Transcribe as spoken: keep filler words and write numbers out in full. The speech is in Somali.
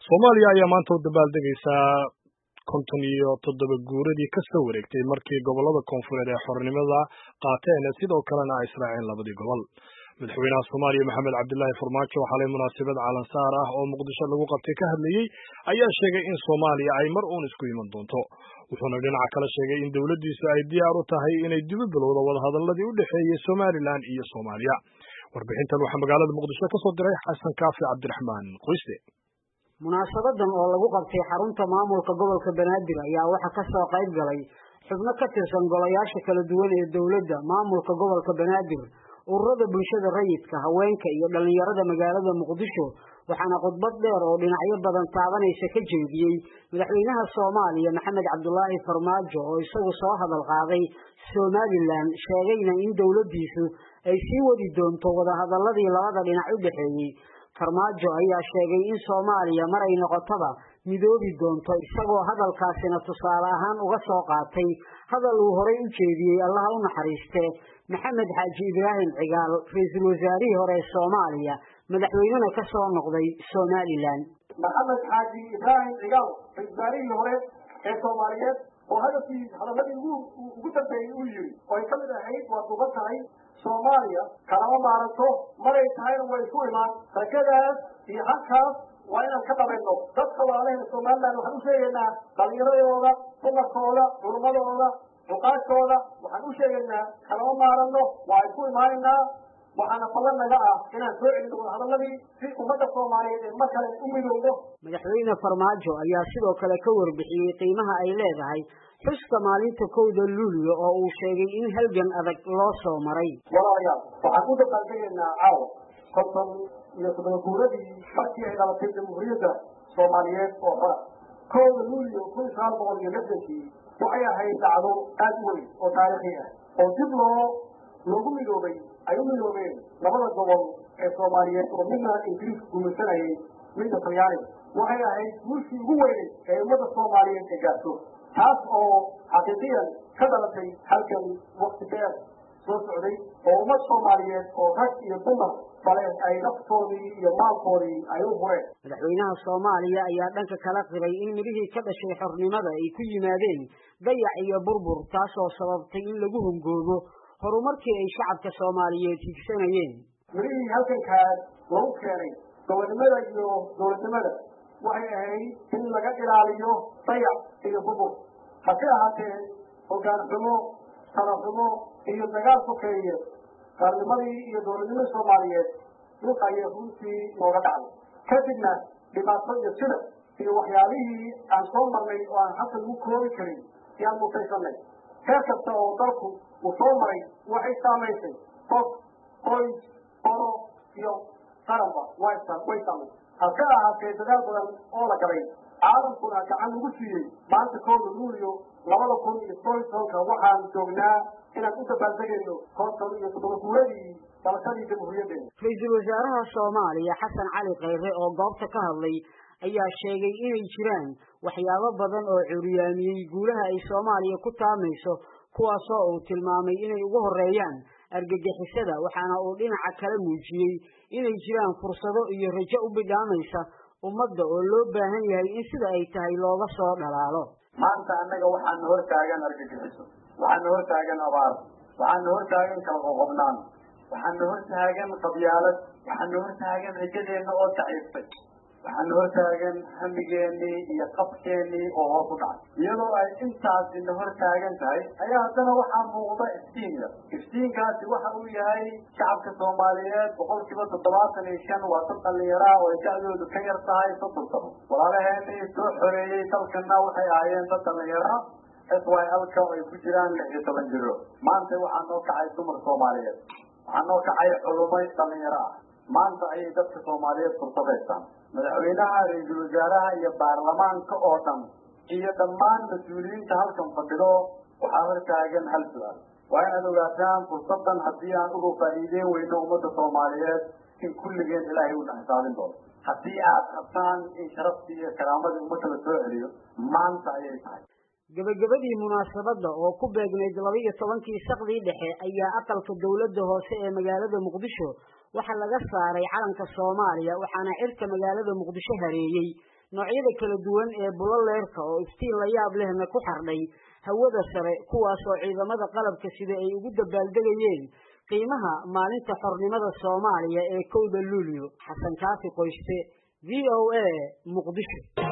Soomaaliya ayaa maanta u dabaaldegaysa konton iyo toddoba guuradii ka soo wareegtay markii gobolada koonfureed ee xornimada qaateen sidoo kalena ay israaceen labadii gobol. Madaxweynaha Soomaaliya Maxamed Cabdullaahi Farmaajo oo xalay munaasabad calansaar ah oo Muqdisho lagu qabtay ka hadlayay ayaa sheegay in Soomaaliya ay mar uun isku iman doonto. Wuxuuna dhinaca kale sheegay in dawladdiisu ay diyaar u tahay inay dib u bilowdo wadahadalladii u dhexeeyay Somaliland iyo Soomaaliya. Warbixintan waxaa magaalada Muqdisho ka soo diray Xasan Kaafi Cabdiraxmaan Qoyste. munaasabadan oo lagu qabtay xarunta maamulka gobolka Banaadir ayaa waxa ka soo qayb galay xubno ka tirsan golayaasha kala duwan ee dawladda, maamulka gobolka Banaadir, ururada bulshada rayidka, haweenka iyo dhalinyarada magaalada Muqdisho. waxaana khudbad dheer oo dhinacyo badan taabanaysa ka jeediyay madaxweynaha Soomaaliya Maxamed Cabdullaahi Farmaajo oo isagu soo hadal qaaday Somaliland, sheegayna in dawladdiisu ay sii wadi doonto wadahadaladii labada dhinac u dhaxeeyay. Farmaajo ayaa sheegay in Soomaaliya mar ay noqotaba midoobi doonto, isagoo hadalkaasina tusaale ahaan uga soo qaatay hadal uu horay u jeediyey Allah u naxariiste Maxamed Xaaji Ibraahim Cigaal, ra'iisul wasaarihii hore ee Soomaaliya, madaxweynena ka soo noqday Somaliland. Maxamed Xaaji Ibraahim Cigaal, ra'iisul wasaarihii hore ee Soomaaliyeed, oo hadalkii hadalladii ugu ugu dambeeyay uu yiri oo ay ka mid ahayd waa duuban tahay Soomaaliya kalama maaranto maray tahayna way isku imaan rajadaas iyo halkaas waa inaan ka dhamayno. dadka walaalaheena Somaliland waxaan u sheegaynaa dhalinyaradooda, dumarkooda, culumadooda, xuqaashooda waxaan u sheegaynaa kalama maaranno waa isku imaanaynaa. waxaana falan naga ah inaan soo celino wadahadaladii si ummadda Soomaaliyeed ee mar kale u midowdo. Madaxweyne Farmaajo ayaa sidoo kale ka warbixiyey qiimaha ay leedahay xuska maalinta kowda Luulyo oo uu sheegay in halgan adag loo soo maray. walaalayaal waxaan u dabaaldegaynaa caawa konton iyo toddoba guuradii markii ay dhalatay jamhuuriyadda Soomaaliyeed oo hore. kowda Luulyo kun iyo sagaal boqol iyo lixdankii waxay ahayd dhacdo aad u weyn oo taariikhi ah oo dib loo loogu midoobay ay u midoobeen labada gobol ee Soomaaliyeed oo midna Ingiriis gumaysanayay midna Talyaani. waxay ahayd guushii ugu weynay ee ummadda Soomaaliyeed ee gaarto, taas oo xaqiiqiyan ka dhalatay halkan waqti dheer soo socday oo ummad Soomaaliyeed oo rag iyo dumar bale ay naftoodii iyo maalkoodii ay u hureen. madaxweynaha Soomaaliya ayaa dhanka kala qiray in midhihii ka dhashay xornimada ay ku yimaadeen dayac iyo burbur, taasoo sababtay in lagu hungoobo horumarkii ay shacabka Soomaaliyeed higsanayeen. midhihii halkankaas lagu keenay gobonnimada iyo dowladnimada waxay ahayd in laga ilaaliyo dayac iyo burbur. hase ahaatee hoggaan xumo, talo xumo iyo dagaal sokeeye qarannimadii iyo dowladnimadii Soomaaliyeed dhulka ayay runtii nooga dhacday. kadibna dhibaato iyo sida iyo waxyaalihii aan soo marnay oo aan hadda lagu koobi karin yaan mutaysanay. heer kasta oo dalku uu soo maray waxay saamaysay qof, qoys, qolo iyo qaranba way saamaysay. hase ahaatee dadaal badan oo la galay caalamkuna gacan ugu siiyey maanta kowda Luulyo labada kun iyo toban iyo tobanka waxaan joognaa inaan u dabaaldegayno konton iyo toddoba guuradii dalashadii jamhuuriyaddeena. ra'iisul wasaaraha Soomaaliya Xasan Cali Khayre oo goobta ka hadlay ayaa sheegay inay jiraan waxyaabo badan oo curyaamiyey guulaha ay Soomaaliya ku taamayso, kuwaasoo uu tilmaamay inay ugu horeeyaan argagixisada. waxaana uu dhinaca kale muujiyey inay jiraan fursado iyo rajo u bidhaamaysa ummadda oo loo baahan yahay in sida ay tahay looga soo dhalaalo. maanta annaga waxaana hor taagan argagixiso, waxaana hor taagan abaar, waxaana hor taagan kala qoqobnaan, waxaana hor taagan qabyaalad, waxaana hor taagan rajadeenna oo daciiftay, waxaana hor taagan hamigeennii iyo qabkeennii oo hoos u dhacay. iyadoo ay intaasina hor taagan tahay ayaa haddana waxaa muuqda iftiin yar. iftiinkaasi waxa uu yahay shacabka Soomaaliyeed boqolkiiba toddobaatan iyo shan waa dad dhallinyara oo ay da'doodu ka yar tahay soddon sano. walaalaheenii soo xoreeyey dalkana waxay ahaayeen dad dhallinyara S Y L-ka oo ay ku jiraan lix iyo toban jiro. maanta waxaa noo kacay dumar Soomaaliyeed, waxaa noo kacay culumay dhallinyaro ah. maanta ayay dadka Soomaaliyeed fursadeystaan. madaxweynaha, ra'iisul wasaaraha iyo baarlamaanka oo dhan iyo dhammaan mas-uuliyiinta halkan fadhido waxaa hor taagan hal su'aal. waa inaad ogaataan fursadan haddii aan uga faa'iideyn weyno ummadda Soomaaliyeed in kulligeen Ilaahay u xisaabin doono. haddii aad qabtaan in sharaftii iyo karaamadii ummadda la soo celiyo maanta ayay tahay. gabagabadii munaasabadda oo ku beegnayd laba iyo tobankii saqdii dhexe ayaa aqalka dawladda hoose ee magaalada Muqdisho waxa laga saaray calanka Soomaaliya, waxaana cirka magaalada Muqdisho hareeyay noocyada kala duwan ee buloleerka oo iftiin la yaab lehna ku xardhay hawada sare kuwaas oo ciidamada qalabka sida ay ugu dabaaldegayeen qiimaha maalinta xornimada Soomaaliya ee kowda Luulyo. Xasan Kaafi Qoyste, V O A, Muqdisho.